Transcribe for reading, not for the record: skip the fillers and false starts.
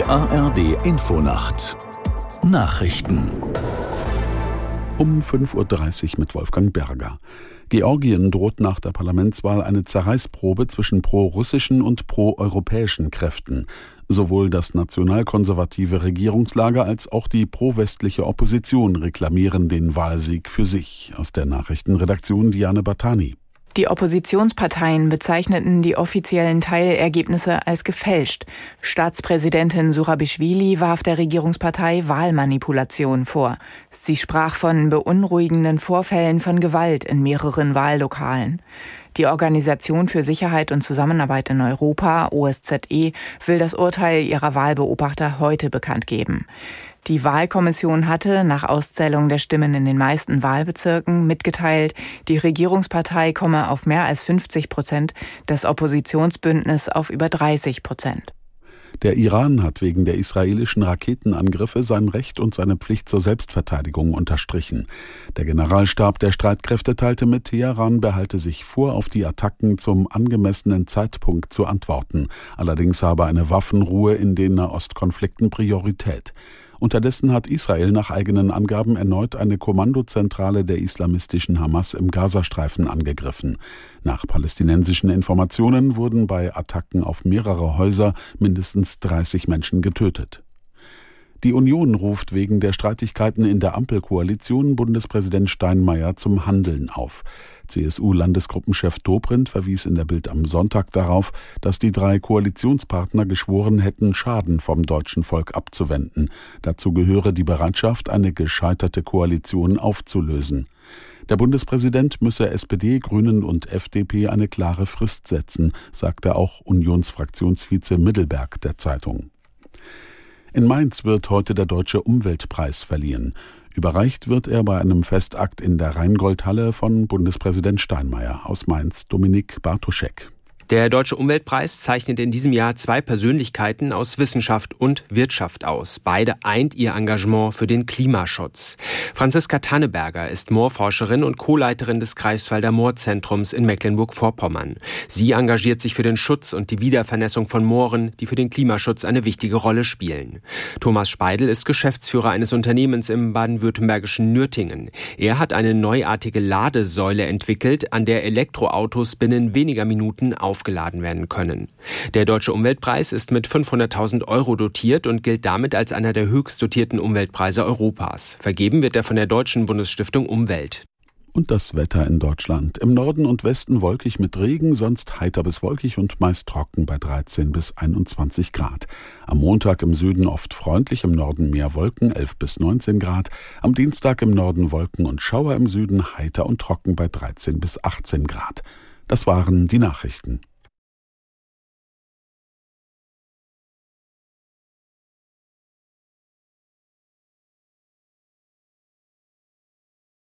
ARD Infonacht Nachrichten um 5:30 Uhr mit Wolfgang Berger. Georgien droht nach der Parlamentswahl eine Zerreißprobe zwischen pro-russischen und pro-europäischen Kräften. Sowohl das nationalkonservative Regierungslager als auch die pro-westliche Opposition reklamieren den Wahlsieg für sich. Aus der Nachrichtenredaktion Diane Batani. Die Oppositionsparteien bezeichneten die offiziellen Teilergebnisse als gefälscht. Staatspräsidentin Zurabischwili warf der Regierungspartei Wahlmanipulation vor. Sie sprach von beunruhigenden Vorfällen von Gewalt in mehreren Wahllokalen. Die Organisation für Sicherheit und Zusammenarbeit in Europa, OSZE, will das Urteil ihrer Wahlbeobachter heute bekannt geben. Die Wahlkommission hatte nach Auszählung der Stimmen in den meisten Wahlbezirken mitgeteilt, die Regierungspartei komme auf mehr als 50%, das Oppositionsbündnis auf über 30%. Der Iran hat wegen der israelischen Raketenangriffe sein Recht und seine Pflicht zur Selbstverteidigung unterstrichen. Der Generalstab der Streitkräfte teilte mit, Teheran behalte sich vor, auf die Attacken zum angemessenen Zeitpunkt zu antworten. Allerdings habe eine Waffenruhe in den Nahostkonflikten Priorität. Unterdessen hat Israel nach eigenen Angaben erneut eine Kommandozentrale der islamistischen Hamas im Gazastreifen angegriffen. Nach palästinensischen Informationen wurden bei Attacken auf mehrere Häuser mindestens 30 Menschen getötet. Die Union ruft wegen der Streitigkeiten in der Ampelkoalition Bundespräsident Steinmeier zum Handeln auf. CSU-Landesgruppenchef Dobrindt verwies in der Bild am Sonntag darauf, dass die 3 Koalitionspartner geschworen hätten, Schaden vom deutschen Volk abzuwenden. Dazu gehöre die Bereitschaft, eine gescheiterte Koalition aufzulösen. Der Bundespräsident müsse SPD, Grünen und FDP eine klare Frist setzen, sagte auch Unionsfraktionsvize Middelberg der Zeitung. In Mainz wird heute der Deutsche Umweltpreis verliehen. Überreicht wird er bei einem Festakt in der Rheingoldhalle von Bundespräsident Steinmeier. Aus Mainz Dominik Bartoschek. Der Deutsche Umweltpreis zeichnet in diesem Jahr 2 Persönlichkeiten aus Wissenschaft und Wirtschaft aus. Beide eint ihr Engagement für den Klimaschutz. Franziska Tanneberger ist Moorforscherin und Co-Leiterin des Greifswalder Moorzentrums in Mecklenburg-Vorpommern. Sie engagiert sich für den Schutz und die Wiedervernässung von Mooren, die für den Klimaschutz eine wichtige Rolle spielen. Thomas Speidel ist Geschäftsführer eines Unternehmens im baden-württembergischen Nürtingen. Er hat eine neuartige Ladesäule entwickelt, an der Elektroautos binnen weniger Minuten aufgeladen werden können. Der Deutsche Umweltpreis ist mit 500.000 € dotiert und gilt damit als einer der höchst dotierten Umweltpreise Europas. Vergeben wird er von der Deutschen Bundesstiftung Umwelt. Und das Wetter in Deutschland. Im Norden und Westen wolkig mit Regen, sonst heiter bis wolkig und meist trocken bei 13 bis 21 Grad. Am Montag im Süden oft freundlich, im Norden mehr Wolken, 11 bis 19 Grad. Am Dienstag im Norden Wolken und Schauer, im Süden heiter und trocken bei 13 bis 18 Grad. Das waren die Nachrichten.